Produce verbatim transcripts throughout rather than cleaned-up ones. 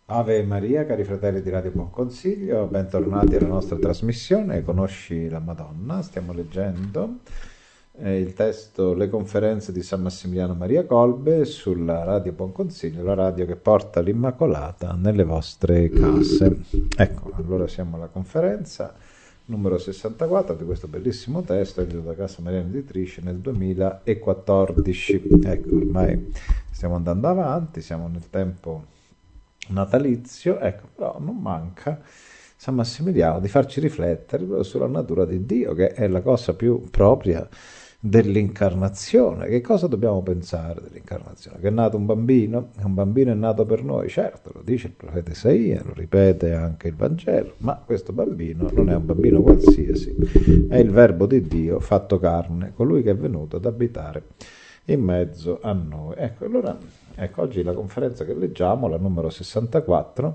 Ave Maria, cari fratelli di Radio Buon Consiglio, bentornati alla nostra trasmissione Conosci la Madonna. Stiamo leggendo eh, il testo Le conferenze di San Massimiliano Maria Kolbe sulla Radio Buon Consiglio, la radio che porta l'Immacolata nelle vostre case. Ecco, allora siamo alla conferenza numero sessantaquattro di questo bellissimo testo, edito da Casa Mariana Editrice nel duemilaquattordici. Ecco, ormai stiamo andando avanti, siamo nel tempo natalizio, ecco, però non manca San Massimiliano di farci riflettere sulla natura di Dio, che è la cosa più propria dell'incarnazione. Che cosa dobbiamo pensare dell'incarnazione? Che è nato un bambino, un bambino è nato per noi, certo, lo dice il profeta Isaia, lo ripete anche il Vangelo, ma questo bambino non è un bambino qualsiasi, è il Verbo di Dio fatto carne, colui che è venuto ad abitare in mezzo a noi. Ecco, allora, ecco, oggi la conferenza che leggiamo, la numero sessantaquattro,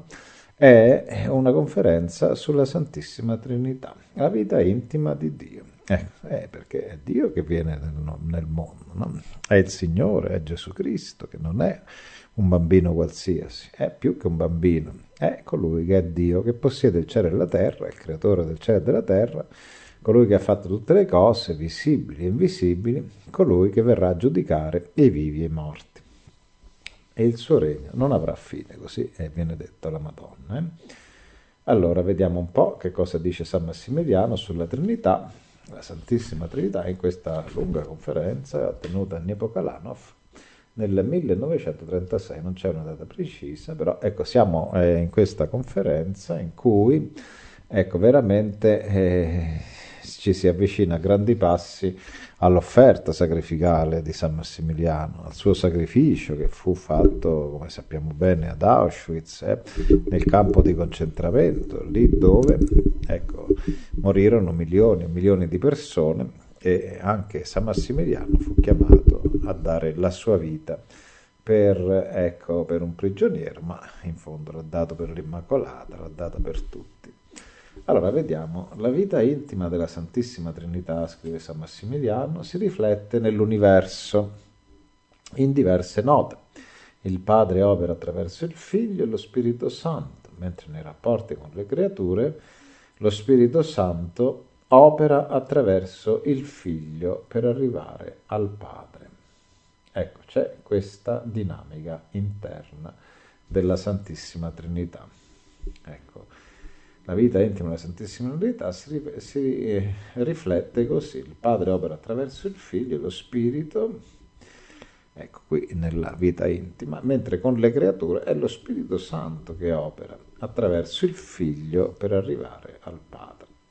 è una conferenza sulla Santissima Trinità, la vita intima di Dio. Ecco, è perché è Dio che viene nel, nel mondo, no? È il Signore, è Gesù Cristo, che non è un bambino qualsiasi, è più che un bambino, è colui che è Dio, che possiede il cielo e la terra, il creatore del cielo e della terra, colui che ha fatto tutte le cose, visibili e invisibili, colui che verrà a giudicare i vivi e i morti. E il suo regno non avrà fine, così viene detto alla Madonna. Eh? Allora, vediamo un po' che cosa dice San Massimiliano sulla Trinità, la Santissima Trinità, in questa lunga conferenza tenuta a Niepokalanov nel millenovecentotrentasei, non c'è una data precisa, però ecco, siamo eh, in questa conferenza in cui, ecco, veramente eh, ci si avvicina a grandi passi all'offerta sacrificale di San Massimiliano, al suo sacrificio che fu fatto, come sappiamo bene, ad Auschwitz, eh, nel campo di concentramento, lì dove, ecco, morirono milioni e milioni di persone, e anche San Massimiliano fu chiamato a dare la sua vita per, ecco, per un prigioniero, ma in fondo l'ha dato per l'Immacolata, l'ha data per tutti. Allora, vediamo, la vita intima della Santissima Trinità, scrive San Massimiliano, si riflette nell'universo in diverse note. Il Padre opera attraverso il Figlio e lo Spirito Santo, mentre nei rapporti con le creature lo Spirito Santo opera attraverso il Figlio per arrivare al Padre. Ecco, c'è questa dinamica interna della Santissima Trinità. Ecco. La vita intima della Santissima Trinità si, si eh, riflette così: il Padre opera attraverso il Figlio e lo Spirito, ecco qui nella vita intima, mentre con le creature è lo Spirito Santo che opera attraverso il Figlio per arrivare al Padre.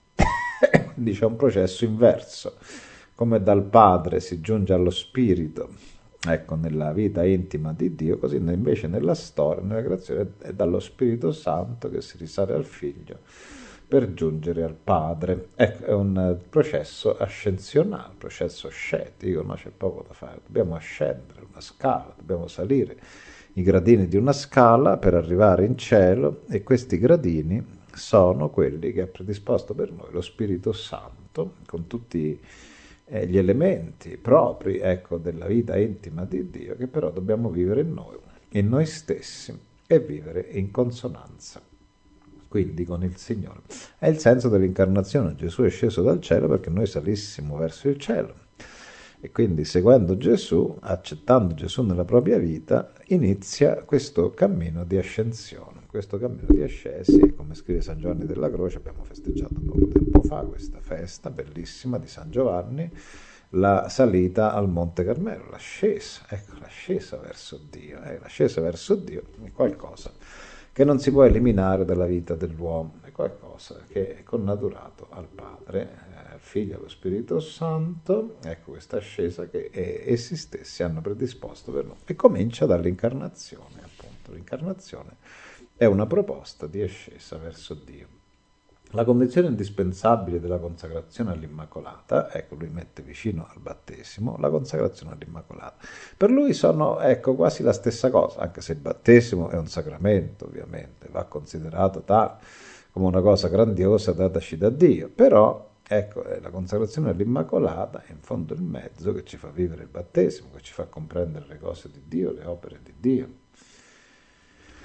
Quindi c'è un processo inverso, come dal Padre si giunge allo Spirito, ecco, nella vita intima di Dio, così invece nella storia, nella creazione, è dallo Spirito Santo che si risale al Figlio per giungere al Padre. Ecco, è un processo ascensionale, un processo scetico, no? C'è poco da fare, dobbiamo ascendere una scala, dobbiamo salire i gradini di una scala per arrivare in cielo, e questi gradini sono quelli che ha predisposto per noi lo Spirito Santo, con tutti Eh, gli elementi propri, ecco, della vita intima di Dio, che però dobbiamo vivere in noi, in noi stessi, e vivere in consonanza quindi con il Signore. È il senso dell'incarnazione. Gesù è sceso dal cielo perché noi salissimo verso il cielo, e quindi seguendo Gesù, accettando Gesù nella propria vita, inizia questo cammino di ascensione, questo cammino di ascesi. Come scrive San Giovanni della Croce, abbiamo festeggiato poco tempo fa questa festa bellissima di San Giovanni, la salita al Monte Carmelo, l'ascesa, ecco, l'ascesa verso Dio, eh, l'ascesa verso Dio è qualcosa che non si può eliminare dalla vita dell'uomo, è qualcosa che è connaturato al Padre, eh, al Figlio e allo Spirito Santo. Ecco questa ascesa che eh, essi stessi hanno predisposto per noi, e comincia dall'incarnazione, appunto. L'incarnazione è una proposta di ascesa verso Dio. La condizione indispensabile della consacrazione all'Immacolata, ecco, lui mette vicino al battesimo la consacrazione all'Immacolata. Per lui sono, ecco, quasi la stessa cosa, anche se il battesimo è un sacramento, ovviamente, va considerato tale, come una cosa grandiosa dataci da Dio, però, ecco, la consacrazione all'Immacolata è in fondo il mezzo che ci fa vivere il battesimo, che ci fa comprendere le cose di Dio, le opere di Dio.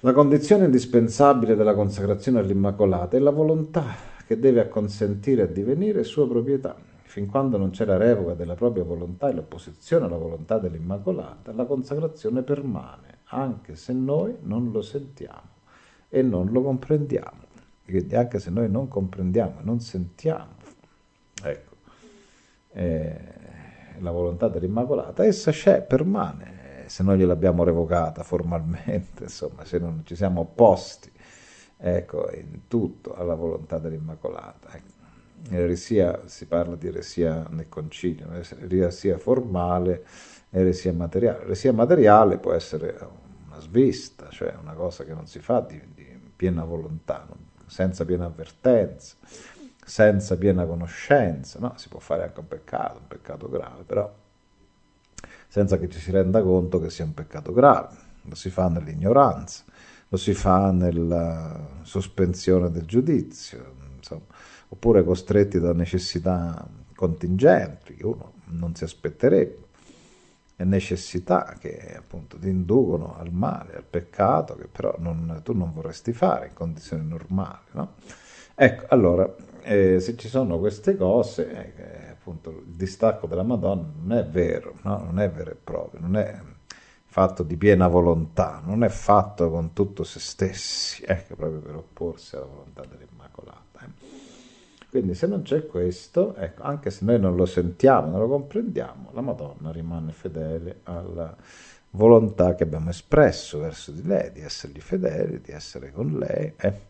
La condizione indispensabile della consacrazione all'Immacolata è la volontà che deve acconsentire a divenire sua proprietà. Fin quando non c'è la revoca della propria volontà e l'opposizione alla volontà dell'Immacolata, la consacrazione permane, anche se noi non lo sentiamo e non lo comprendiamo. Quindi anche se noi non comprendiamo e non sentiamo, ecco, eh, la volontà dell'Immacolata, essa c'è, permane. Se noi gliel'abbiamo revocata formalmente, insomma, se non ci siamo opposti, ecco, in tutto alla volontà dell'Immacolata. Ecco. Eresia, si parla di eresia nel concilio, eresia formale, eresia materiale. Eresia materiale può essere una svista, cioè una cosa che non si fa di, di piena volontà, senza piena avvertenza, senza piena conoscenza, no? Si può fare anche un peccato, un peccato grave, però senza che ci si renda conto che sia un peccato grave. Lo si fa nell'ignoranza, lo si fa nella sospensione del giudizio, insomma, oppure costretti da necessità contingenti che uno non si aspetterebbe, e necessità che appunto ti inducono al male, al peccato, che però non, tu non vorresti fare in condizioni normali, no? Ecco, allora, eh, se ci sono queste cose, eh, appunto il distacco della Madonna non è vero, no? Non è vero e proprio, non è fatto di piena volontà, non è fatto con tutto se stessi, ecco, proprio per opporsi alla volontà dell'Immacolata. Eh. Quindi se non c'è questo, ecco, anche se noi non lo sentiamo, non lo comprendiamo, la Madonna rimane fedele alla volontà che abbiamo espresso verso di lei, di essergli fedeli, di essere con lei. Eh.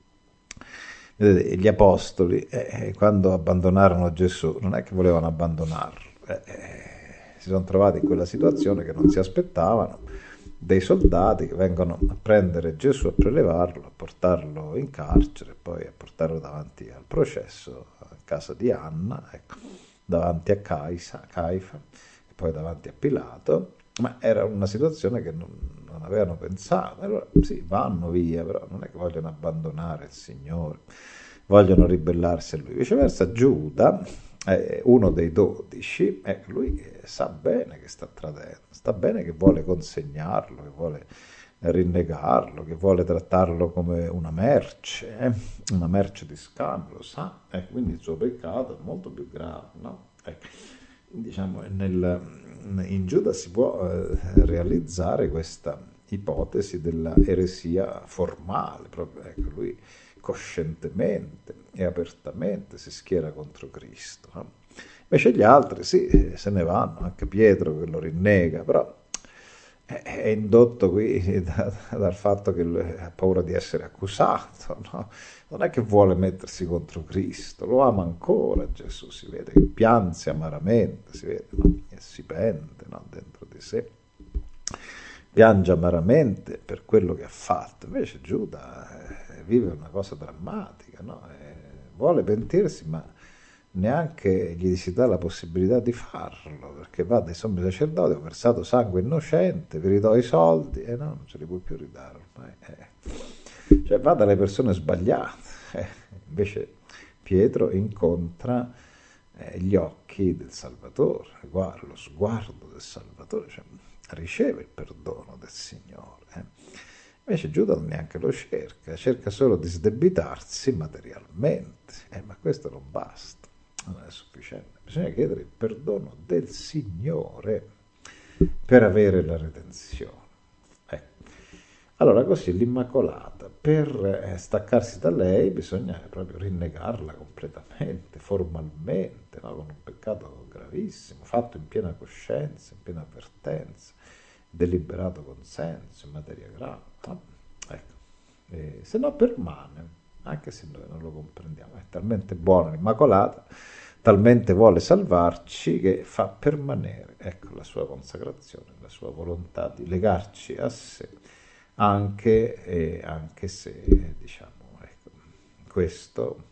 Vedete, gli apostoli, eh, quando abbandonarono Gesù, non è che volevano abbandonarlo, eh, eh, si sono trovati in quella situazione che non si aspettavano, dei soldati che vengono a prendere Gesù, a prelevarlo, a portarlo in carcere, poi a portarlo davanti al processo, a casa di Anna, ecco, davanti a Caisa, Caifa, e poi davanti a Pilato, ma era una situazione che non, non avevano pensato. Allora sì, vanno via, però non è che vogliono abbandonare il Signore, vogliono ribellarsi a Lui. Viceversa Giuda, eh, uno dei dodici, eh, lui sa bene che sta tradendo, sta bene che vuole consegnarlo, che vuole rinnegarlo, che vuole trattarlo come una merce, eh? Una merce di scambio, lo sa, eh? Quindi il suo peccato è molto più grave, no? Ecco. Diciamo, nel, in Giuda si può eh, realizzare questa ipotesi della eresia formale, proprio, ecco, lui coscientemente e apertamente si schiera contro Cristo, no? Invece gli altri sì, se ne vanno, anche Pietro che lo rinnega, però è indotto qui da, dal fatto che ha paura di essere accusato, no? Non è che vuole mettersi contro Cristo, lo ama ancora Gesù, si vede che piange amaramente, si vede, no? E si pente, no? Dentro di sé, piange amaramente per quello che ha fatto. Invece Giuda eh, vive una cosa drammatica, no? Eh, vuole pentirsi, ma neanche gli si dà la possibilità di farlo, perché va dai sommi sacerdoti, ho versato sangue innocente, vi ridò i soldi, e eh no, non ce li puoi più ridare ormai. Eh. Cioè va dalle persone sbagliate. Eh. Invece Pietro incontra eh, gli occhi del Salvatore, guarda, lo sguardo del Salvatore, cioè, riceve il perdono del Signore. Eh. Invece Giuda neanche lo cerca, cerca solo di sdebitarsi materialmente, eh, ma questo non basta. Non è sufficiente, bisogna chiedere il perdono del Signore per avere la redenzione. Ecco. Allora così l'Immacolata, per staccarsi da lei bisogna proprio rinnegarla completamente, formalmente, no? Con un peccato gravissimo, fatto in piena coscienza, in piena avvertenza, deliberato consenso, in materia grave. No? Ecco. E se no permane, anche se noi non lo comprendiamo, è talmente buona l'Immacolata, talmente vuole salvarci che fa permanere, ecco, la sua consacrazione, la sua volontà di legarci a sé, anche, eh, anche se, diciamo, ecco, questo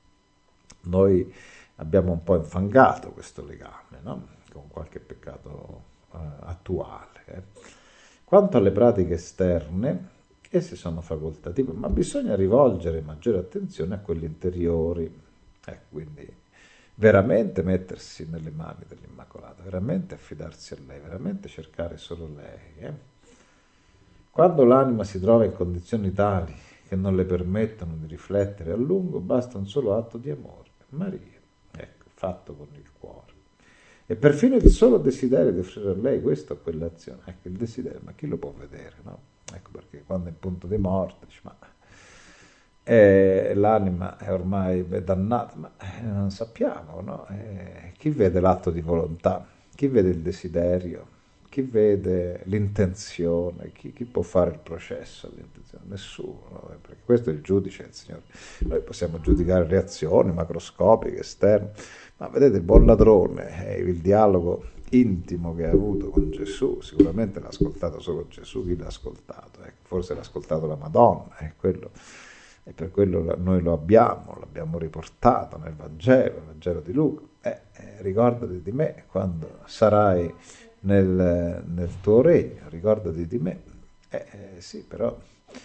noi abbiamo un po' infangato questo legame, no? Con qualche peccato eh, attuale. Eh. Quanto alle pratiche esterne, esse sono facoltative, ma bisogna rivolgere maggiore attenzione a quelle interiori, eh, quindi veramente mettersi nelle mani dell'Immacolata, veramente affidarsi a lei, veramente cercare solo lei. Eh. Quando l'anima si trova in condizioni tali che non le permettono di riflettere a lungo, basta un solo atto di amore, Maria, ecco, fatto con il cuore. E perfino il solo desiderio di offrire a lei questa o quell'azione, ecco, il desiderio, ma chi lo può vedere, no? Ecco perché quando è in punto di morte, dice, ma eh, l'anima è ormai dannata, ma eh, non sappiamo, no? Eh, chi vede l'atto di volontà? Chi vede il desiderio? Chi vede l'intenzione? Chi, chi può fare il processo all'intenzione? Nessuno, no? Perché questo è il giudice, il Signore. Noi possiamo giudicare le azioni macroscopiche, esterne, ma vedete, il buon ladrone, eh, il dialogo intimo che ha avuto con Gesù, sicuramente l'ha ascoltato solo Gesù, chi l'ha ascoltato? Ecco, forse l'ha ascoltato la Madonna, eh, quello, e per quello noi lo abbiamo, l'abbiamo riportato nel Vangelo, nel Vangelo di Luca. Eh, eh, ricordati di me quando sarai nel, nel tuo regno, ricordati di me. Eh, eh, sì, però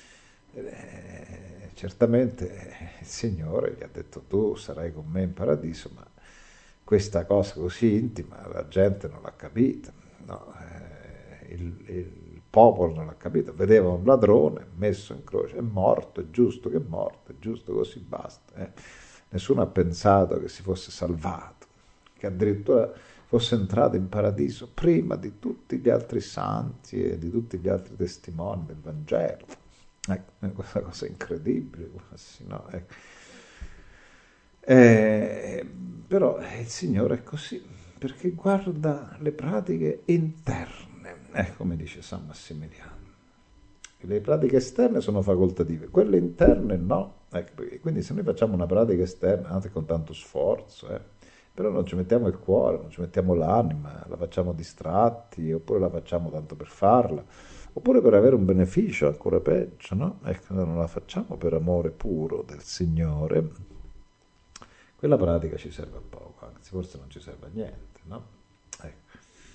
eh, certamente il Signore gli ha detto tu sarai con me in paradiso, ma questa cosa così intima la gente non l'ha capita, no? eh, il, il popolo non l'ha capito, vedeva un ladrone messo in croce, è morto, è giusto che è morto, è giusto così basta. Eh. Nessuno ha pensato che si fosse salvato, che addirittura fosse entrato in paradiso prima di tutti gli altri santi e di tutti gli altri testimoni del Vangelo. Ecco, questa cosa incredibile, quasi, no? Ecco. Eh, però il Signore è così, perché guarda le pratiche interne, eh, come dice San Massimiliano. Le pratiche esterne sono facoltative, quelle interne no. Ecco, quindi se noi facciamo una pratica esterna, anche con tanto sforzo, eh, però non ci mettiamo il cuore, non ci mettiamo l'anima, la facciamo distratti, oppure la facciamo tanto per farla, oppure per avere un beneficio, ancora peggio, no? Ecco, noi non la facciamo per amore puro del Signore, quella pratica ci serve a poco, anzi forse non ci serve a niente, no? Ecco.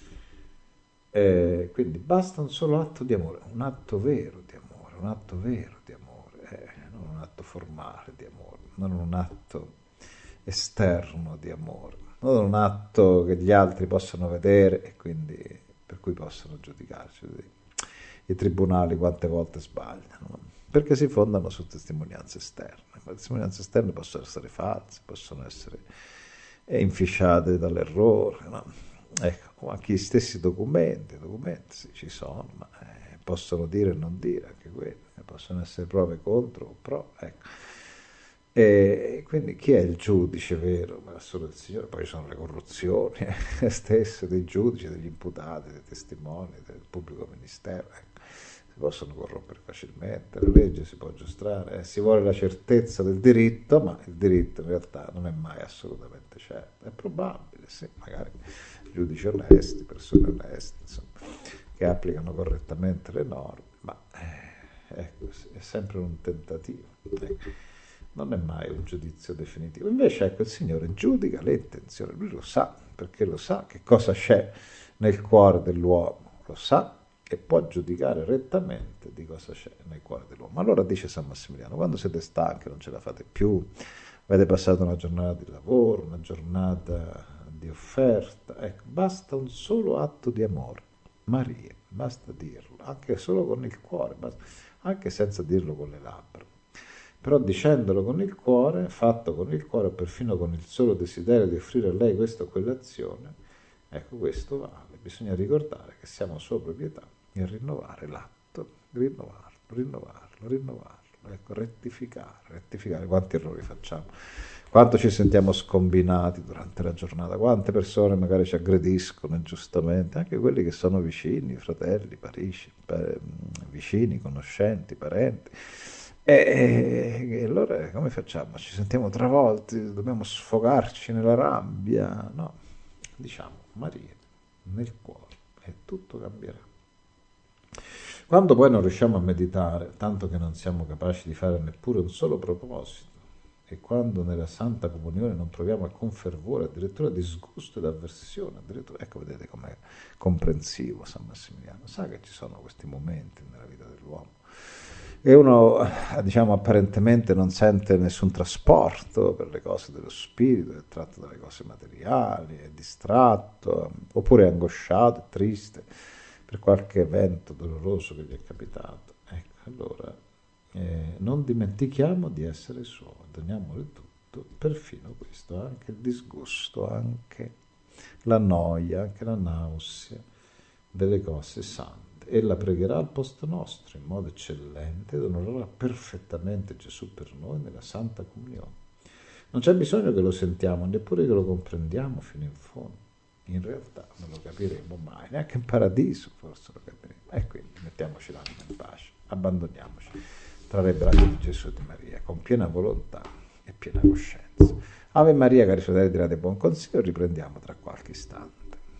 E quindi basta un solo atto di amore, un atto vero di amore, un atto vero di amore, eh, non un atto formale di amore, non un atto esterno di amore, non un atto che gli altri possano vedere e quindi per cui possono giudicarci. I tribunali quante volte sbagliano, no? Perché si fondano su testimonianze esterne. Le testimonianze esterne possono essere false, possono essere inficiate dall'errore, no? Ecco, anche gli stessi documenti, documenti sì, ci sono, ma eh, possono dire e non dire anche quelli, possono essere prove contro o pro, ecco. E quindi chi è il giudice vero? Ma solo il Signore. Poi ci sono le corruzioni eh, stesse dei giudici, degli imputati, dei testimoni, del pubblico ministero, ecco. Si possono corrompere facilmente, la legge si può aggiustare, eh, si vuole la certezza del diritto, ma il diritto in realtà non è mai assolutamente certo. È probabile, sì, magari giudici onesti, persone oneste, insomma, che applicano correttamente le norme, ma eh, ecco, è sempre un tentativo, ecco. Non è mai un giudizio definitivo. Invece ecco, il Signore giudica le intenzioni, lui lo sa, perché lo sa che cosa c'è nel cuore dell'uomo, lo sa e può giudicare rettamente di cosa c'è nel cuore dell'uomo. Allora dice San Massimiliano, quando siete stanchi, non ce la fate più, avete passato una giornata di lavoro, una giornata di offerta, ecco, basta un solo atto di amore, Maria, basta dirlo, anche solo con il cuore, basta, anche senza dirlo con le labbra. Però dicendolo con il cuore, fatto con il cuore, o perfino con il solo desiderio di offrire a lei questa o quell'azione, ecco, questo vale. Bisogna ricordare che siamo sua proprietà e rinnovare l'atto, rinnovarlo, rinnovarlo, rinnovarlo, ecco, rettificare, rettificare. Quanti errori facciamo, quanto ci sentiamo scombinati durante la giornata, quante persone magari ci aggrediscono ingiustamente, anche quelli che sono vicini, fratelli, parici, vicini, conoscenti, parenti. E, e allora come facciamo? Ci sentiamo travolti, dobbiamo sfogarci nella rabbia? No, diciamo Maria, nel cuore, e tutto cambierà. Quando poi non riusciamo a meditare, tanto che non siamo capaci di fare neppure un solo proposito, e quando nella Santa Comunione non proviamo alcun fervore, addirittura disgusto ed avversione, addirittura, ecco, vedete com'è comprensivo San Massimiliano, sa che ci sono questi momenti nella vita dell'uomo. E uno, diciamo, apparentemente non sente nessun trasporto per le cose dello spirito, è tratto dalle cose materiali, è distratto, oppure è angosciato, è triste, per qualche evento doloroso che gli è capitato. Ecco, allora eh, non dimentichiamo di essere suoi, doniamole tutto, perfino questo, anche il disgusto, anche la noia, anche la nausea delle cose sante. Ella pregherà al posto nostro in modo eccellente ed onorerà perfettamente Gesù per noi nella Santa Comunione. Non c'è bisogno che lo sentiamo, neppure che lo comprendiamo fino in fondo. In realtà non lo capiremo mai, neanche in paradiso forse lo capiremo. E quindi mettiamoci l'anima in pace, abbandoniamoci tra le braccia di Gesù e di Maria, con piena volontà e piena coscienza. Ave Maria, cari fratelli di Radio Buon Consiglio, riprendiamo tra qualche istante.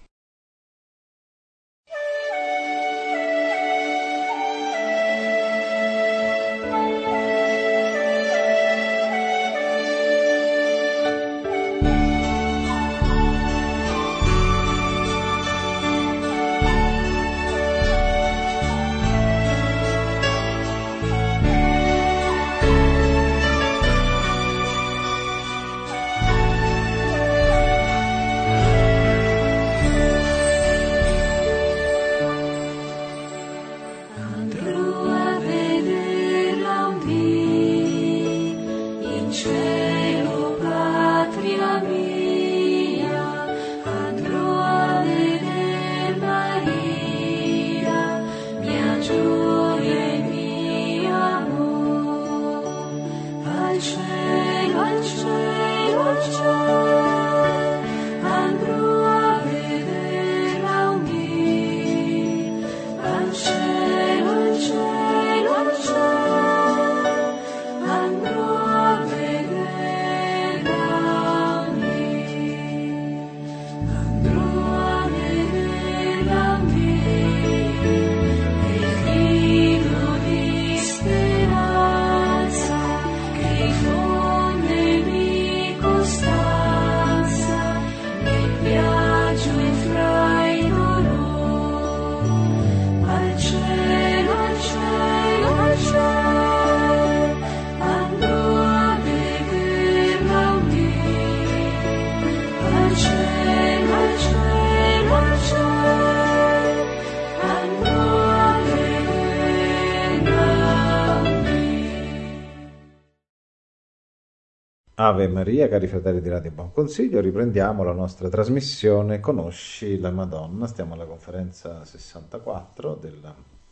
Ave Maria, cari fratelli di Radio Buon Consiglio, riprendiamo la nostra trasmissione Conosci la Madonna. Stiamo alla conferenza sessantaquattro della,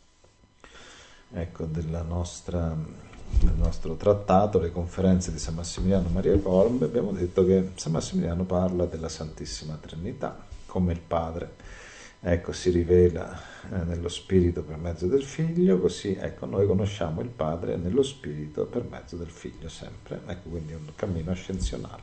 ecco, della nostra, del nostro trattato, le conferenze di San Massimiliano Maria Colombe. Abbiamo detto che San Massimiliano parla della Santissima Trinità come il Padre, ecco, si rivela eh, nello Spirito per mezzo del Figlio, così ecco, noi conosciamo il Padre nello Spirito per mezzo del Figlio sempre, ecco, quindi un cammino ascensionale.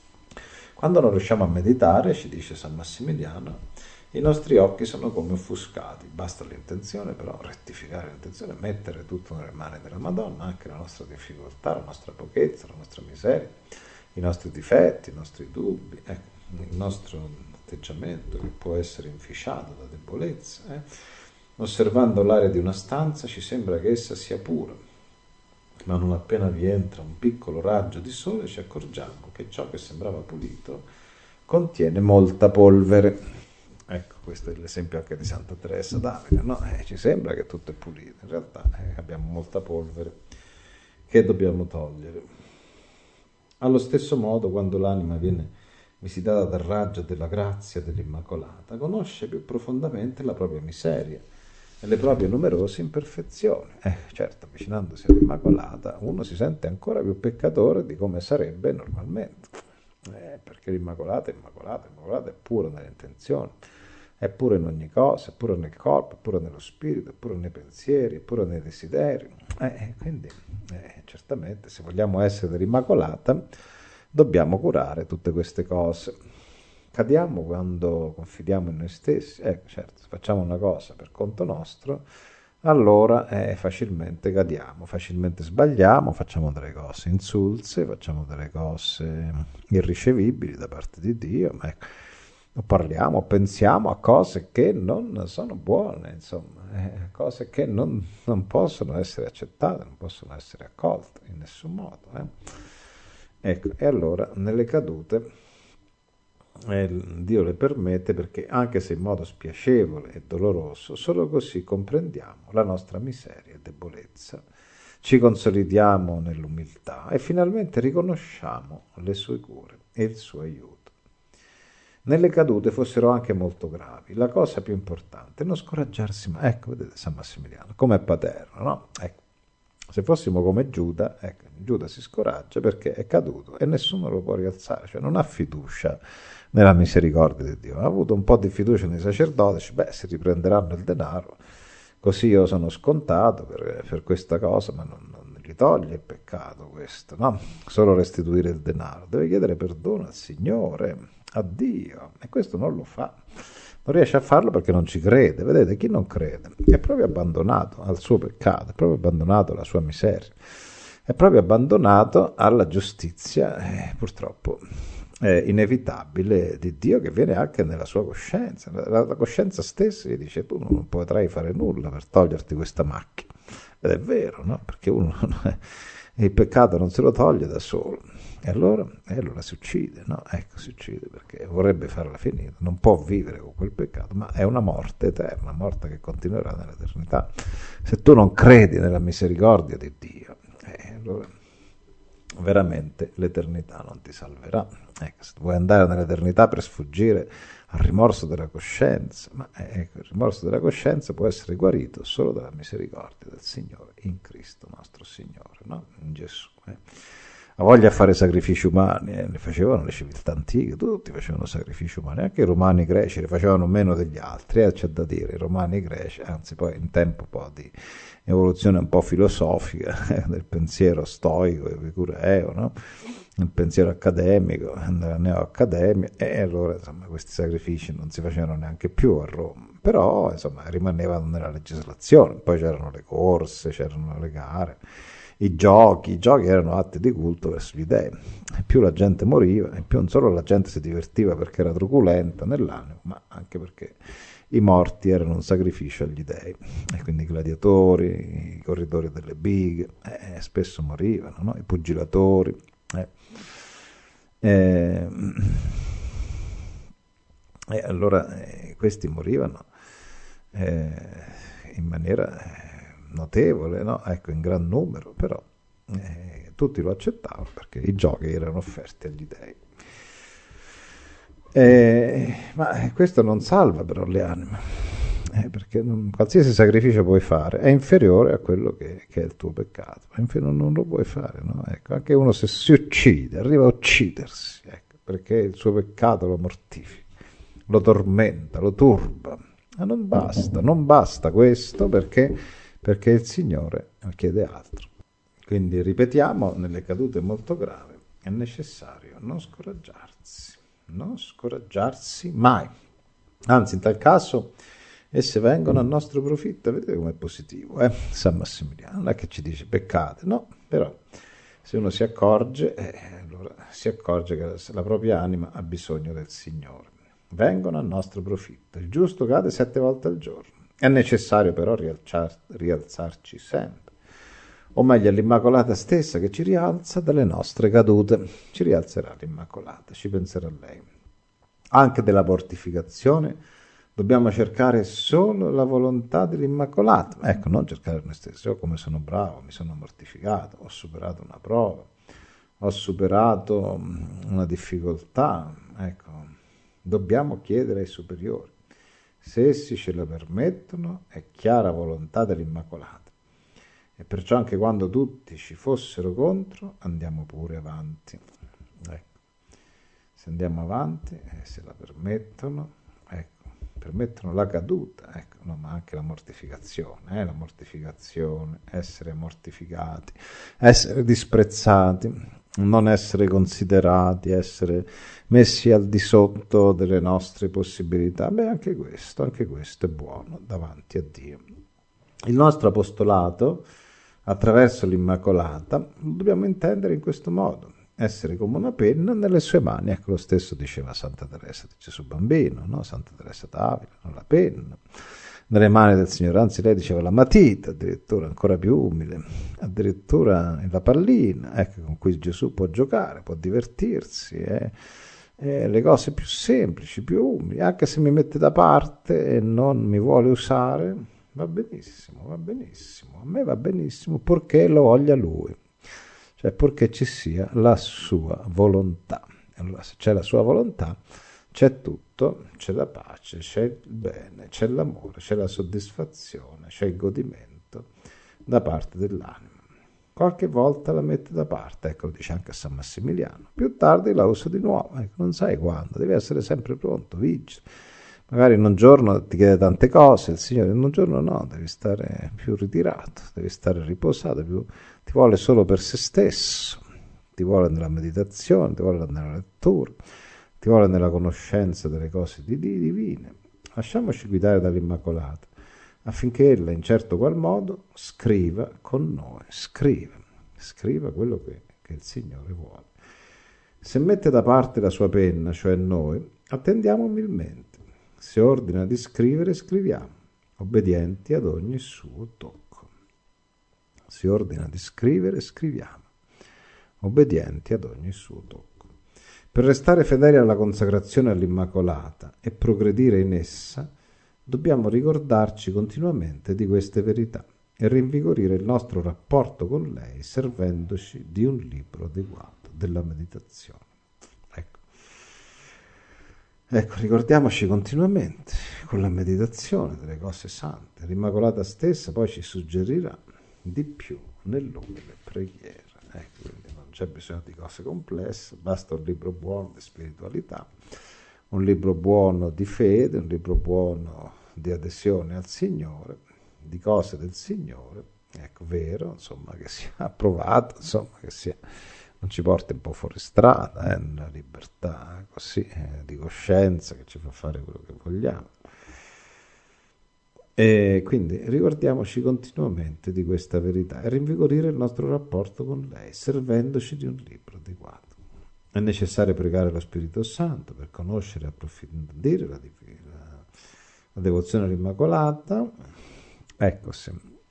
Quando non riusciamo a meditare, ci dice San Massimiliano, i nostri occhi sono come offuscati, basta l'intenzione, però rettificare l'intenzione, mettere tutto nelle mani della Madonna, anche la nostra difficoltà, la nostra pochezza, la nostra miseria, i nostri difetti, i nostri dubbi, ecco, il nostro atteggiamento che può essere inficiato da debolezza. Eh? Osservando l'aria di una stanza ci sembra che essa sia pura, ma non appena vi entra un piccolo raggio di sole ci accorgiamo che ciò che sembrava pulito contiene molta polvere. Ecco, questo è l'esempio anche di Santa Teresa d'Avila, no? Eh, ci sembra che tutto è pulito, in realtà eh, abbiamo molta polvere che dobbiamo togliere. Allo stesso modo, quando l'anima viene visitata dal raggio della grazia dell'Immacolata, conosce più profondamente la propria miseria e le proprie numerose imperfezioni. Eh, certo, avvicinandosi all'Immacolata, uno si sente ancora più peccatore di come sarebbe normalmente, eh, perché l'Immacolata è Immacolata, l'Immacolata è pura nelle intenzioni, è pura in ogni cosa, è pura nel corpo, è pura nello spirito, è pura nei pensieri, è pura nei desideri. Eh, quindi, eh, certamente, se vogliamo essere dell'Immacolata, dobbiamo curare tutte queste cose. Cadiamo quando confidiamo in noi stessi. Ecco, certo, se facciamo una cosa per conto nostro, allora eh, facilmente cadiamo, facilmente sbagliamo, facciamo delle cose insulse, facciamo delle cose irricevibili da parte di Dio, ma ecco, parliamo, pensiamo a cose che non sono buone, insomma, eh, cose che non, non possono essere accettate, non possono essere accolte in nessun modo. Eh. Ecco, e allora nelle cadute E Dio le permette perché, anche se in modo spiacevole e doloroso, solo così comprendiamo la nostra miseria e debolezza, ci consolidiamo nell'umiltà e finalmente riconosciamo le sue cure e il suo aiuto. Nelle cadute fossero anche molto gravi, la cosa più importante è non scoraggiarsi mai. Ecco, vedete San Massimiliano, come paterno, no? Ecco, se fossimo come Giuda, ecco, Giuda si scoraggia perché è caduto e nessuno lo può rialzare, cioè non ha fiducia nella misericordia di Dio. Ha avuto un po' di fiducia nei sacerdoti, beh, si riprenderanno il denaro, così io sono scontato per, per questa cosa, ma non, non gli toglie il peccato questo, no? Solo restituire il denaro, deve chiedere perdono al Signore, a Dio, e questo non lo fa. Non riesce a farlo perché non ci crede. Vedete, chi non crede è proprio abbandonato al suo peccato, è proprio abbandonato alla sua miseria, è proprio abbandonato alla giustizia, eh, purtroppo è inevitabile, di Dio, che viene anche nella sua coscienza. La, la coscienza stessa gli dice: tu non potrai fare nulla per toglierti questa macchina. Ed è vero, no? Perché uno il peccato non se lo toglie da solo. E allora, e allora si uccide, no? Ecco, si uccide perché vorrebbe farla finita, non può vivere con quel peccato, ma è una morte eterna, morte che continuerà nell'eternità. Se tu non credi nella misericordia di Dio, eh, allora veramente l'eternità non ti salverà. Ecco, se vuoi andare nell'eternità per sfuggire al rimorso della coscienza, ma ecco, il rimorso della coscienza può essere guarito solo dalla misericordia del Signore in Cristo nostro Signore, no? In Gesù. Eh. Ha voglia a fare sacrifici umani, eh, li facevano le civiltà antiche, tutti facevano sacrifici umani, anche i romani e i greci li facevano meno degli altri, eh, c'è da dire, i romani e i greci, anzi poi in tempo un po' di evoluzione un po' filosofica eh, del pensiero stoico, epicureo, no? Il pensiero accademico, nella neoaccademia, e allora insomma questi sacrifici non si facevano neanche più a Roma, però insomma rimanevano nella legislazione. Poi c'erano le corse, c'erano le gare, i giochi, i giochi erano atti di culto verso gli dei. E più la gente moriva, e più non solo la gente si divertiva perché era truculenta nell'animo, ma anche perché i morti erano un sacrificio agli dei. E quindi i gladiatori, i corridori delle bighe, eh, spesso morivano, no? I pugilatori. Eh. Eh, e allora eh, questi morivano eh, in maniera eh, notevole, no? Ecco, in gran numero, però eh, tutti lo accettavano perché i giochi erano offerti agli dei. Eh, ma questo non salva però le anime, eh, perché non, qualsiasi sacrificio puoi fare è inferiore a quello che, che è il tuo peccato, non, non lo puoi fare, no? Ecco, anche uno se si uccide, arriva a uccidersi, ecco, perché il suo peccato lo mortifica, lo tormenta, lo turba, ma non basta, non basta questo perché, perché il Signore chiede altro. Quindi ripetiamo, nelle cadute molto gravi è necessario non scoraggiarsi, non scoraggiarsi mai, anzi in tal caso esse vengono a nostro profitto. Vedete com'è positivo, eh? San Massimiliano non è che ci dice peccate, no, però se uno si accorge, eh, allora si accorge che la propria anima ha bisogno del Signore. Vengono a nostro profitto. Il giusto cade sette volte al giorno, è necessario però rialzar, rialzarci sempre, o meglio l'Immacolata stessa che ci rialza dalle nostre cadute. Ci rialzerà l'Immacolata, ci penserà lei. Anche della mortificazione dobbiamo cercare solo la volontà dell'Immacolata. Ecco, non cercare noi stessi. Oh, come sono bravo, mi sono mortificato, ho superato una prova, ho superato una difficoltà. Ecco, dobbiamo chiedere ai superiori. Se essi ce lo permettono, è chiara volontà dell'Immacolata. E perciò anche quando tutti ci fossero contro, andiamo pure avanti. Ecco. Se andiamo avanti, eh, se la permettono, ecco, permettono la caduta, ecco, no, ma anche la mortificazione, eh, la mortificazione, essere mortificati, essere disprezzati, non essere considerati, essere messi al di sotto delle nostre possibilità. Beh, anche questo, anche questo è buono davanti a Dio. Il nostro apostolato, attraverso l'Immacolata, lo dobbiamo intendere in questo modo: essere come una penna nelle sue mani. Ecco, lo stesso diceva Santa Teresa di Gesù Bambino, no? Santa Teresa d'Avila, no? La penna nelle mani del Signore, anzi lei diceva la matita, addirittura ancora più umile, addirittura la pallina, ecco, con cui Gesù può giocare, può divertirsi, eh? eh, le cose più semplici, più umili, anche se mi mette da parte e non mi vuole usare, va benissimo, va benissimo, a me va benissimo purché lo voglia lui, cioè purché ci sia la sua volontà. Allora, se c'è la sua volontà, c'è tutto, c'è la pace, c'è il bene, c'è l'amore, c'è la soddisfazione, c'è il godimento da parte dell'anima. Qualche volta la mette da parte, ecco, lo dice anche a San Massimiliano. Più tardi la usa di nuovo, ecco, non sai quando, devi essere sempre pronto, vigile. Magari in un giorno ti chiede tante cose, il Signore in un giorno no, devi stare più ritirato, devi stare riposato, più, ti vuole solo per se stesso, ti vuole nella meditazione, ti vuole nella lettura, ti vuole nella conoscenza delle cose divine. Lasciamoci guidare dall'Immacolata, affinché ella in certo qual modo scriva con noi, scriva, scriva quello che, che il Signore vuole. Se mette da parte la sua penna, cioè noi, attendiamo umilmente. Se ordina di scrivere, scriviamo, obbedienti ad ogni suo tocco. Se ordina di scrivere, scriviamo, obbedienti ad ogni suo tocco. Per restare fedeli alla consacrazione all'Immacolata e progredire in essa, dobbiamo ricordarci continuamente di queste verità e rinvigorire il nostro rapporto con lei servendoci di un libro adeguato della meditazione. Ecco, ecco ricordiamoci continuamente con la meditazione delle cose sante. L'Immacolata stessa poi ci suggerirà di più nell'umile preghiera. Ecco, quindi non c'è bisogno di cose complesse, basta un libro buono di spiritualità, un libro buono di fede, un libro buono di adesione al Signore, di cose del Signore, ecco, vero, insomma, che sia approvato, insomma, che sia, non ci porti un po' fuori strada, eh, una libertà così, eh, di coscienza che ci fa fare quello che vogliamo. E quindi ricordiamoci continuamente di questa verità e rinvigorire il nostro rapporto con lei, servendoci di un libro adeguato. È necessario pregare lo Spirito Santo per conoscere e approfondire la, la, la devozione all'Immacolata. Ecco, sì.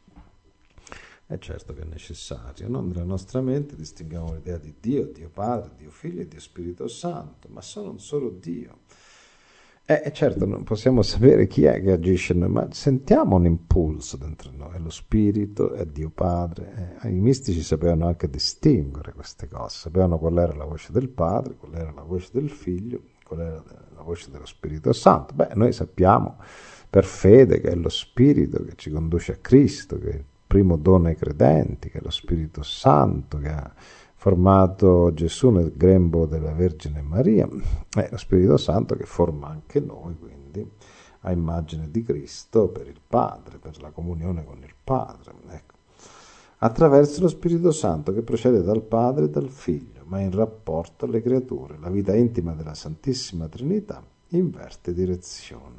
È certo che è necessario, no? Nella nostra mente distinguiamo l'idea di Dio, Dio Padre, Dio Figlio e Dio Spirito Santo, ma sono un solo Dio. Eh, certo, non possiamo sapere chi è che agisce in noi, ma sentiamo un impulso dentro noi, è lo Spirito, è Dio Padre. Eh, I mistici sapevano anche distinguere queste cose, sapevano qual era la voce del Padre, qual era la voce del Figlio, qual era la voce dello Spirito Santo. Beh, noi sappiamo per fede che è lo Spirito che ci conduce a Cristo, che è il primo dono ai credenti, che è lo Spirito Santo che ha formato Gesù nel grembo della Vergine Maria, è lo Spirito Santo che forma anche noi, quindi a immagine di Cristo per il Padre, per la comunione con il Padre, ecco. Attraverso lo Spirito Santo che procede dal Padre e dal Figlio, ma in rapporto alle creature, la vita intima della Santissima Trinità inverte direzione.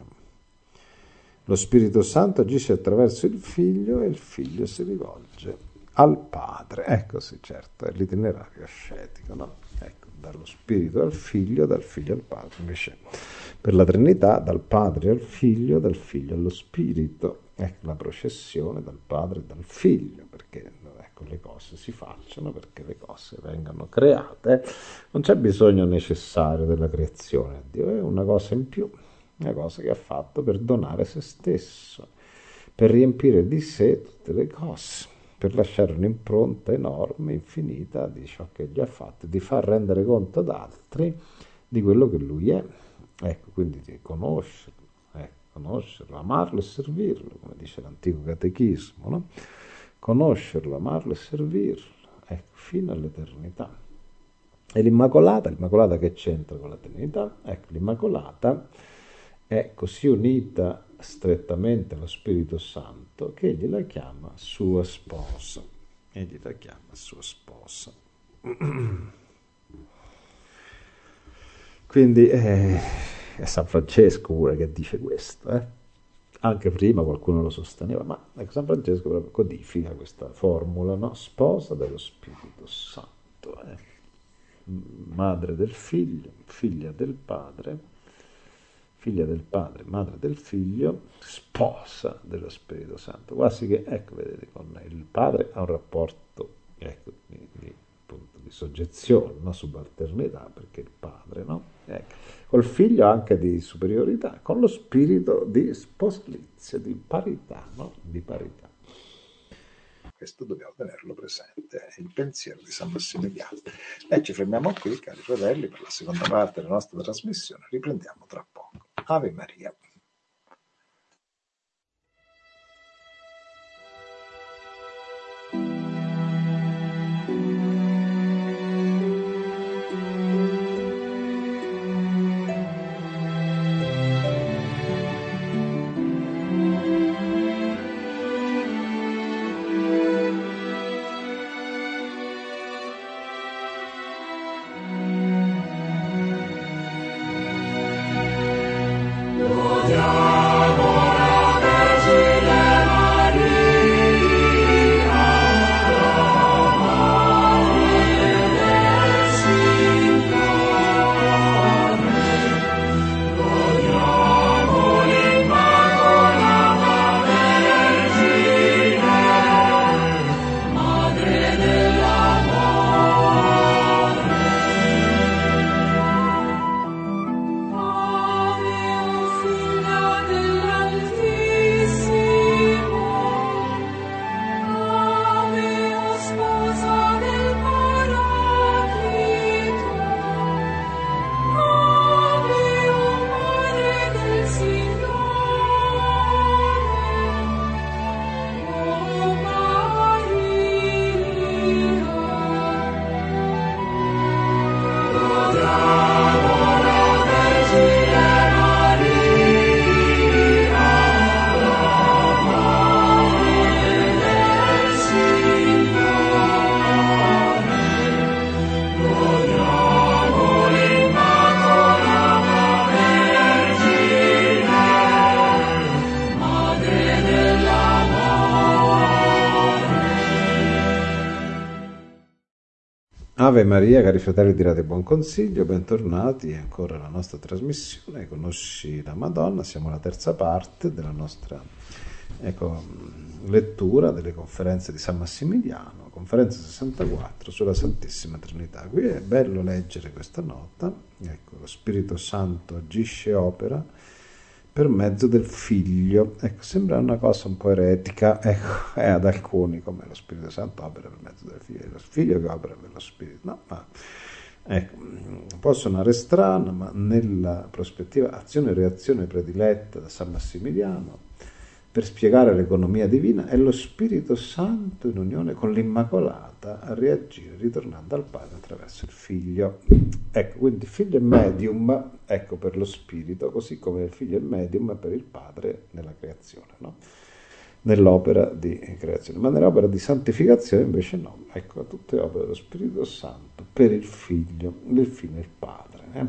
Lo Spirito Santo agisce attraverso il Figlio e il Figlio si rivolge al Padre. Ecco sì, certo, è l'itinerario ascetico, no? Ecco, dallo Spirito al Figlio, dal Figlio al Padre. Invece per la Trinità, dal Padre al Figlio, dal Figlio allo Spirito. Ecco la processione dal Padre e dal Figlio, perché ecco, le cose si facciano, perché le cose vengano create. Non c'è bisogno necessario della creazione, Dio è una cosa in più, una cosa che ha fatto per donare se stesso, per riempire di sé tutte le cose, per lasciare un'impronta enorme, infinita di ciò che gli ha fatto, di far rendere conto ad altri di quello che lui è. Ecco, quindi di conoscerlo, ecco, conoscerlo, amarlo e servirlo, come dice l'antico catechismo, no? Conoscerlo, amarlo e servirlo, ecco, fino all'eternità. E l'Immacolata, l'Immacolata che c'entra con la Trinità? Ecco, l'Immacolata è così unita strettamente allo Spirito Santo che egli la chiama sua sposa. Egli la chiama sua sposa. Quindi eh, è San Francesco pure che dice questo, eh? Anche prima qualcuno lo sosteneva, ma ecco, San Francesco proprio codifica questa formula, no? Sposa dello Spirito Santo, eh? Madre del Figlio, figlia del Padre, figlia del Padre, madre del Figlio, sposa dello Spirito Santo. Quasi che, ecco, vedete, con il Padre ha un rapporto, ecco, di, di, appunto, di soggezione, no? Subalternità, perché il Padre, no? È ecco. Col figlio anche di superiorità, con lo spirito di sposalizia, di parità, no? Di parità. Questo dobbiamo tenerlo presente, è il pensiero di San Massimiliano. E ci fermiamo qui, cari fratelli, per la seconda parte della nostra trasmissione. Riprendiamo tra poco. Ave Maria. Ave Maria, cari fratelli di Radio Buon Consiglio, bentornati ancora alla nostra trasmissione Conosci la Madonna. Siamo alla terza parte della nostra ecco, lettura delle conferenze di San Massimiliano, conferenza sessantaquattro sulla Santissima Trinità. Qui è bello leggere questa nota, ecco, lo Spirito Santo agisce e opera per mezzo del Figlio. Ecco, sembra una cosa un po' eretica, ecco, è ad alcuni come lo Spirito Santo opera per mezzo del Figlio, è lo Figlio che opera per lo Spirito, no, ma ecco, può suonare strano, ma nella prospettiva azione e reazione prediletta da San Massimiliano per spiegare l'economia divina è lo Spirito Santo in unione con l'Immacolata a reagire ritornando al Padre attraverso il Figlio. Ecco, quindi il Figlio è medium, ecco, per lo Spirito, così come il Figlio è medium per il Padre nella creazione, no? Nell'opera di creazione. Ma nell'opera di santificazione invece no, ecco, tutte opere dello Spirito Santo per il Figlio, il Figlio e il Padre. Eh?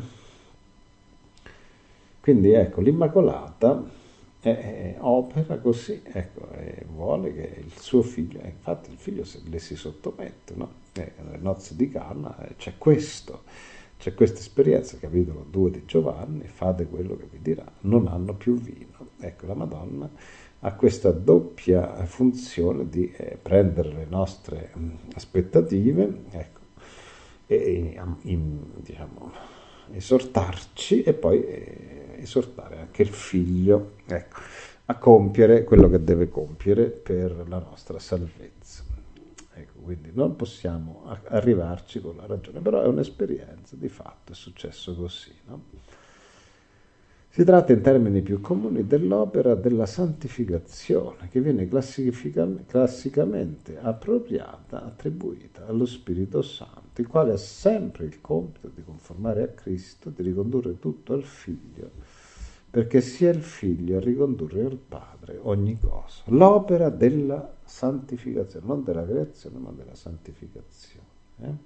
Quindi ecco, l'Immacolata Eh, opera così, ecco, e vuole che il suo figlio, eh, infatti il figlio se, le si sottomette, no? Eh, nelle nozze di Cana eh, c'è questo, c'è questa esperienza, capitolo due di Giovanni, fate quello che vi dirà, non hanno più vino. Ecco, la Madonna ha questa doppia funzione di eh, prendere le nostre mh, aspettative, ecco, e in, diciamo, esortarci e poi eh, esortare anche il figlio, ecco, a compiere quello che deve compiere per la nostra salvezza. Ecco, quindi non possiamo arrivarci con la ragione, però è un'esperienza, di fatto è successo così, no? Si tratta in termini più comuni dell'opera della santificazione che viene classicamente appropriata, attribuita allo Spirito Santo, il quale ha sempre il compito di conformare a Cristo, di ricondurre tutto al Figlio, perché sia il Figlio a ricondurre al Padre ogni cosa. L'opera della santificazione, non della creazione, ma della santificazione. Eh?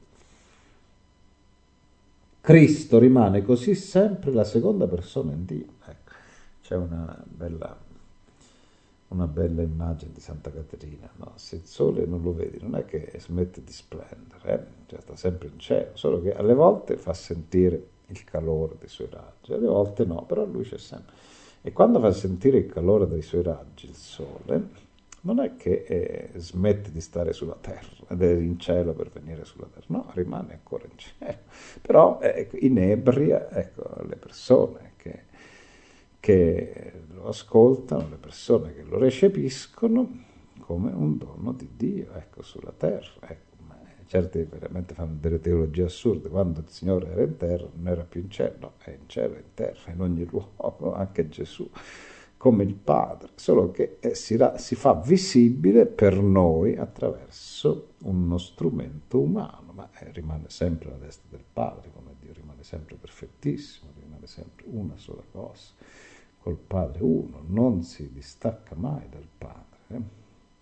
Cristo rimane così sempre la seconda persona in Dio. Ecco, c'è una bella, una bella immagine di Santa Caterina, no? Se il sole non lo vedi, non è che smette di splendere, eh? Cioè, sta sempre in cielo, solo che alle volte fa sentire il calore dei suoi raggi, alle volte no, però lui c'è sempre. E quando fa sentire il calore dei suoi raggi, il sole, non è che eh, smette di stare sulla terra ed è in cielo per venire sulla terra, no, rimane ancora in cielo, però eh, inebria, ecco, le persone che, che lo ascoltano, le persone che lo recepiscono come un dono di Dio, ecco, sulla terra, ecco. Certi veramente fanno delle teologie assurde. Quando il Signore era in terra non era più in cielo, no, è in cielo, è in terra, in ogni luogo, anche Gesù, come il Padre, solo che eh, si, ra- si fa visibile per noi attraverso uno strumento umano, ma eh, rimane sempre alla destra del Padre, come Dio rimane sempre perfettissimo, rimane sempre una sola cosa, col Padre uno, non si distacca mai dal Padre. Eh?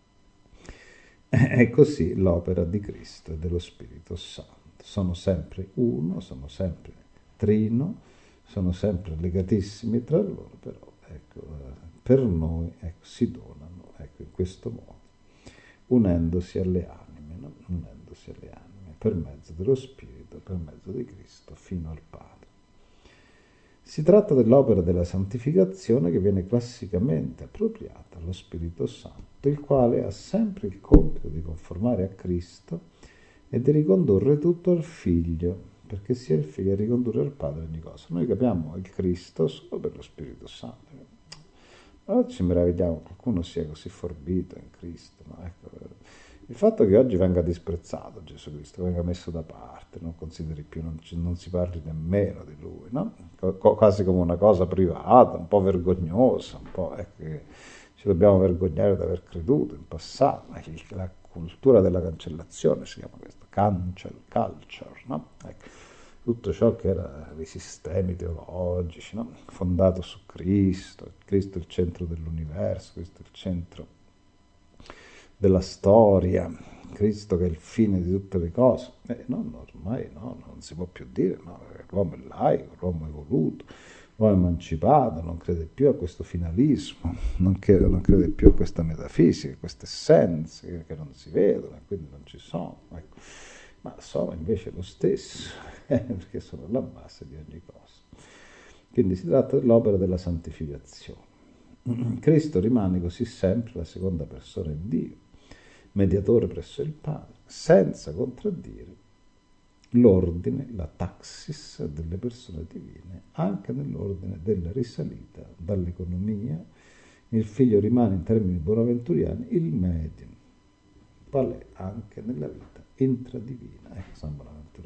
È così l'opera di Cristo e dello Spirito Santo. Sono sempre uno, sono sempre trino, sono sempre legatissimi tra loro, però ecco, per noi ecco, si donano ecco, in questo modo, unendosi alle anime, no? unendosi alle anime, per mezzo dello Spirito, per mezzo di Cristo, fino al Padre. Si tratta dell'opera della santificazione che viene classicamente appropriata allo Spirito Santo, il quale ha sempre il compito di conformare a Cristo e di ricondurre tutto al Figlio, perché sia il Figlio a ricondurre al Padre ogni cosa. Noi capiamo il Cristo solo per lo Spirito Santo. Allora ci meravigliamo che qualcuno sia così forbito in Cristo. No? Ecco, il fatto che oggi venga disprezzato Gesù Cristo, venga messo da parte, non consideri più, non, ci, non si parli nemmeno di Lui, no? Co- quasi come una cosa privata, un po' vergognosa, un po' ecco, che ci dobbiamo vergognare di aver creduto in passato. La cultura della cancellazione si chiama questo, cancel culture, no? Ecco, tutto ciò che era i sistemi teologici, no? Fondato su Cristo, Cristo è il centro dell'universo, Cristo è il centro della storia, Cristo che è il fine di tutte le cose. Eh, no, no, ormai no, non si può più dire, no, l'uomo è laico, l'uomo è evoluto, l'uomo è emancipato, non crede più a questo finalismo, non crede, non crede più a questa metafisica, a queste essenze che, che non si vedono e quindi non ci sono. Ecco. Ma sono invece lo stesso, eh, perché sono la base di ogni cosa. Quindi si tratta dell'opera della santificazione. Cristo rimane così sempre la seconda persona in Dio, mediatore presso il Padre, senza contraddire l'ordine, la taxis delle persone divine, anche nell'ordine della risalita dall'economia. Il Figlio rimane in termini bonaventuriani il medium, quale anche nella vita intradivina. Ecco, San Bonaventura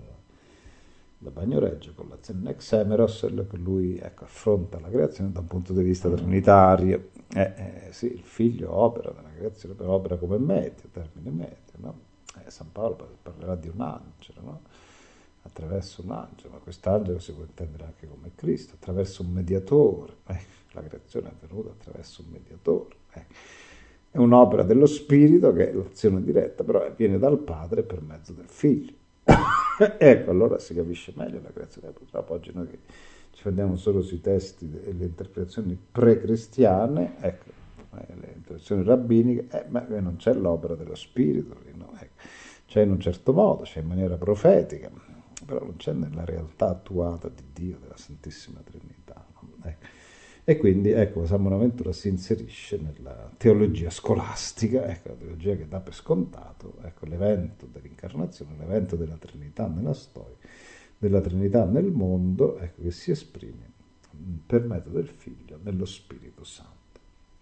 da Bagnoregio con la Zennexemeros, che lui ecco, affronta la creazione da un punto di vista trinitario. Eh, eh, sì, il Figlio opera nella creazione, però opera come medio, termine medio, no? Eh, San Paolo parlerà di un angelo, no? Attraverso un angelo, ma quest'angelo si può intendere anche come Cristo, attraverso un mediatore. Eh, la creazione è avvenuta attraverso un mediatore. Eh. È un'opera dello Spirito che è l'azione diretta, però viene dal Padre per mezzo del Figlio. Ecco, allora si capisce meglio la creazione. Purtroppo oggi noi che ci fermiamo solo sui testi e le interpretazioni pre-cristiane, ecco, le interpretazioni rabbiniche, eh, ma non c'è l'opera dello Spirito, no? Ecco, c'è in un certo modo, c'è in maniera profetica, però non c'è nella realtà attuata di Dio, della Santissima Trinità. No? Ecco. E quindi ecco, San Bonaventura si inserisce nella teologia scolastica, ecco, la teologia che dà per scontato ecco, l'evento dell'incarnazione, l'evento della Trinità nella storia, della Trinità nel mondo, ecco, che si esprime per mezzo del Figlio nello Spirito Santo.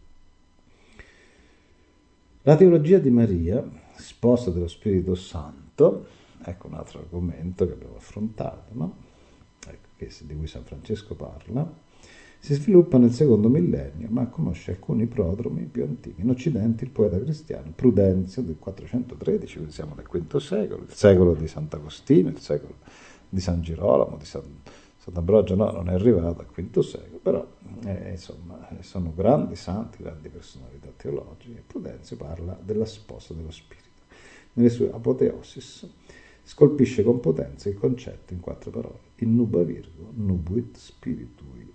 La teologia di Maria, sposa dello Spirito Santo, ecco un altro argomento che abbiamo affrontato, no? Ecco, che, di cui San Francesco parla, si sviluppa nel secondo millennio, ma conosce alcuni prodromi più antichi. In Occidente il poeta cristiano Prudenzio del quattrocentotredici, quindi siamo nel quinto secolo, il secolo di Sant'Agostino, il secolo di San Girolamo, di San, Sant'Ambrogio no, non è arrivato al quinto secolo, però eh, insomma sono grandi santi, grandi personalità teologiche. Prudenzio parla della sposa dello Spirito. Nelle sue apoteosis scolpisce con potenza il concetto in quattro parole: in nuba virgo, nubuit spiritui.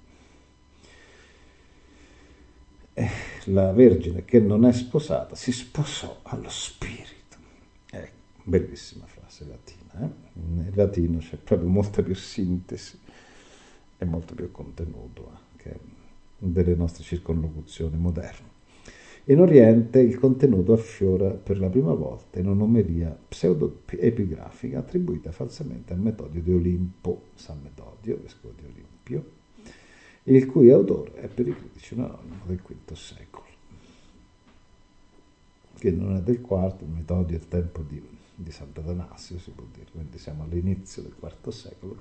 La Vergine che non è sposata si sposò allo Spirito. Ecco, bellissima frase latina. Eh? In latino c'è proprio molta più sintesi e molto più contenuto anche delle nostre circonlocuzioni moderne. In Oriente il contenuto affiora per la prima volta in un'omelia pseudo-epigrafica attribuita falsamente al Metodio di Olimpo, San Metodio, vescovo di Olimpio, il cui autore è per i critici un anonimo del quinto secolo, che non è del quarto, il Metodio è il tempo di, di Sant'Atanasio, si può dire, quindi siamo all'inizio del quarto secolo.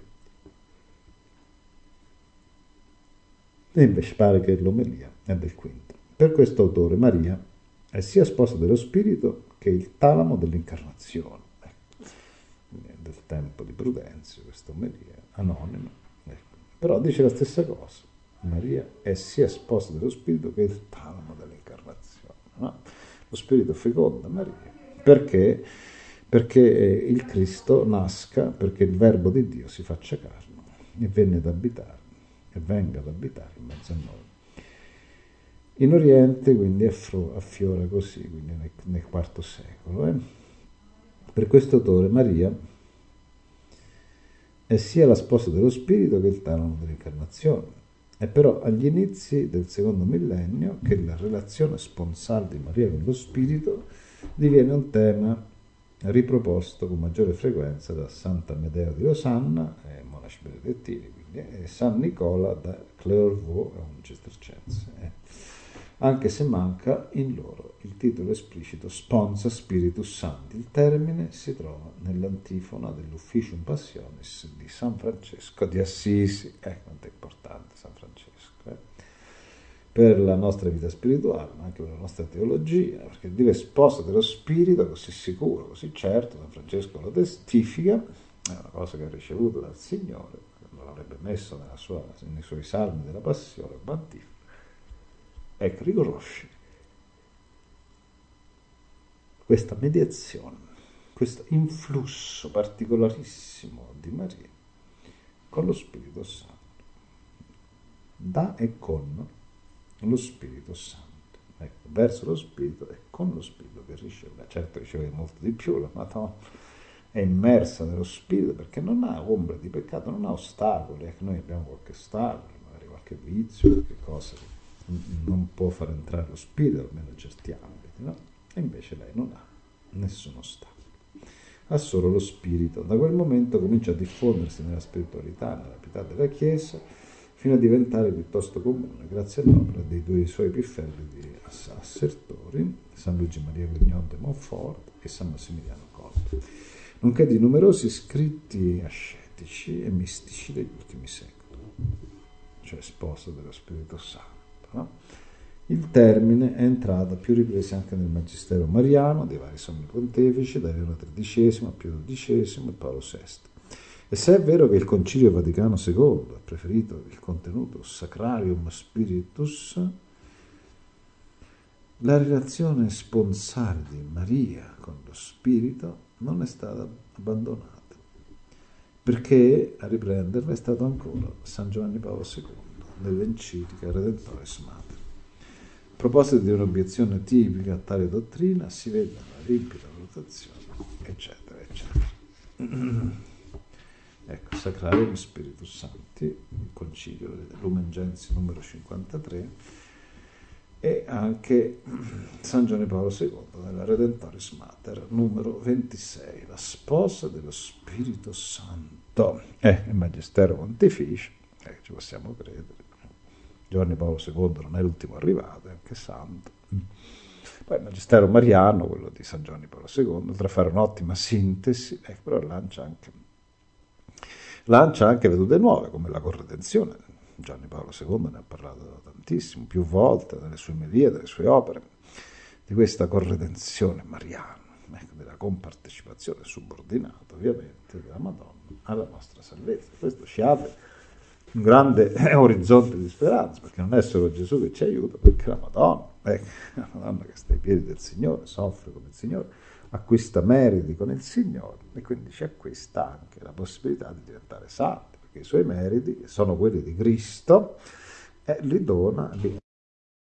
E invece pare che l'omelia è del quinto. Per questo autore Maria è sia sposa dello Spirito che il talamo dell'incarnazione. Ecco. Del tempo di Prudenzio, questa omelia, anonima. Ecco. Però dice la stessa cosa. Maria è sia sposa dello Spirito che il talamo dell'incarnazione. No? Lo Spirito feconda Maria. Perché? Perché il Cristo nasca, perché il Verbo di Dio si faccia carne e venne ad abitare, e venga ad abitare in mezzo a noi. In Oriente quindi affiora così, quindi nel, nel quarto secolo. Eh? Per questo autore Maria è sia la sposa dello Spirito che il talamo dell'incarnazione. È però agli inizi del secondo millennio che la relazione sponsale di Maria con lo Spirito diviene un tema riproposto con maggiore frequenza da Sant'Amedeo di Losanna, eh, monaci benedettini, quindi, e San Nicola da Clairvaux, un cistercense. Eh. Anche se manca in loro il titolo esplicito Sponsa Spiritus Sancti. Il termine si trova nell'antifona dell'Ufficium Passionis di San Francesco di Assisi. Eh, quanto è importante San Francesco, eh? Per la nostra vita spirituale, ma anche per la nostra teologia, perché dire sposa dello Spirito così sicuro, così certo, San Francesco lo testifica, è una cosa che ha ricevuto dal Signore, non l'avrebbe messo nella sua, nei suoi salmi della Passione, quantifica. Ecco, riconosce questa mediazione, questo influsso particolarissimo di Maria con lo Spirito Santo, da e con lo Spirito Santo, ecco, verso lo Spirito e con lo Spirito che riceve. Certo riceve molto di più, la Madonna è immersa nello Spirito perché non ha ombra di peccato, non ha ostacoli, ecco, noi abbiamo qualche ostacolo, magari qualche vizio, qualche cosa che non può far entrare lo Spirito, almeno certi ambiti, no? E invece lei non ha nessuno ostacolo, ha solo lo Spirito. Da quel momento comincia a diffondersi nella spiritualità, nella pietà della Chiesa, fino a diventare piuttosto comune, grazie all'opera dei due suoi più fervidi assertori, San Luigi Maria Grignon de Montfort e San Massimiliano Colbe, nonché di numerosi scritti ascetici e mistici degli ultimi secoli, cioè sposa dello Spirito Santo. No? Il termine è entrato a più riprese anche nel Magistero mariano dei vari sommi pontefici, da Leone tredicesimo a Pio dodicesimo e Paolo sesto. E se è vero che il Concilio Vaticano secondo ha preferito il contenuto Sacrarium Spiritus, la relazione sponsale di Maria con lo Spirito non è stata abbandonata, perché a riprenderla è stato ancora San Giovanni Paolo secondo nell'enciclica Redemptoris Mater. A proposito di un'obiezione tipica a tale dottrina, si vede una limpida valutazione, eccetera, eccetera. Ecco, Sacrarium Spiritus Sancti, il concilio Lumen Gentium numero cinquantatré, e anche San Giovanni Paolo secondo nella Redemptoris Mater numero ventisei, la sposa dello Spirito Santo. Eh, il Magistero Pontificio, eh, ci possiamo credere. Giovanni Paolo secondo non è l'ultimo arrivato, è anche santo. Poi il Magistero mariano, quello di San Giovanni Paolo secondo, potrà fare un'ottima sintesi, eh, però lancia anche, lancia anche vedute nuove, come la corredenzione. Giovanni Paolo secondo ne ha parlato tantissimo, più volte, nelle sue omelie, nelle sue opere, di questa corredenzione mariana, ecco, della compartecipazione subordinata, ovviamente, della Madonna alla nostra salvezza. Questo ci apre un grande orizzonte di speranza, perché non è solo Gesù che ci aiuta, perché la Madonna, ecco, la Madonna che sta ai piedi del Signore, soffre come il Signore, acquista meriti con il Signore e quindi ci acquista anche la possibilità di diventare santi, perché i suoi meriti, che sono quelli di Cristo, eh, li dona, li